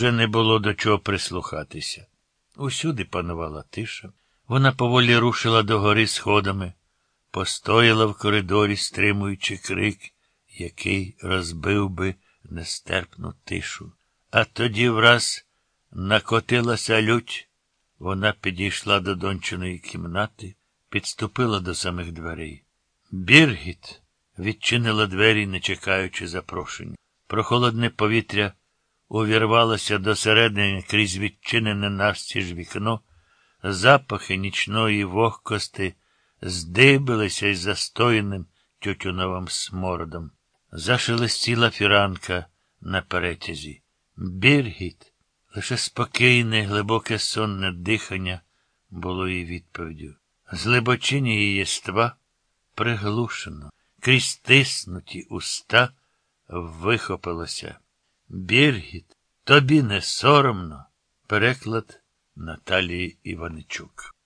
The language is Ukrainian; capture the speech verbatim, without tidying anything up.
Вже не було до чого прислухатися. Усюди панувала тиша. Вона поволі рушила догори сходами, постояла в коридорі, стримуючи крик, який розбив би нестерпну тишу. А тоді враз накотилася лють. Вона підійшла до дончиної кімнати, підступила до самих дверей. Біргіт відчинила двері, не чекаючи запрошення. Прохолодне повітря увірвалося досередини крізь відчинене навстіж вікно, запахи нічної вогкости здибилися із застояним тютюновим смородом. Зашелестіла фіранка на перетязі. Біргіт, лише спокійне, глибоке сонне дихання було її відповіддю. З глибочині її єства приглушено, крізь стиснуті уста вихопилося. Біргіт, тобі не соромно? Переклад Наталії Іваничук.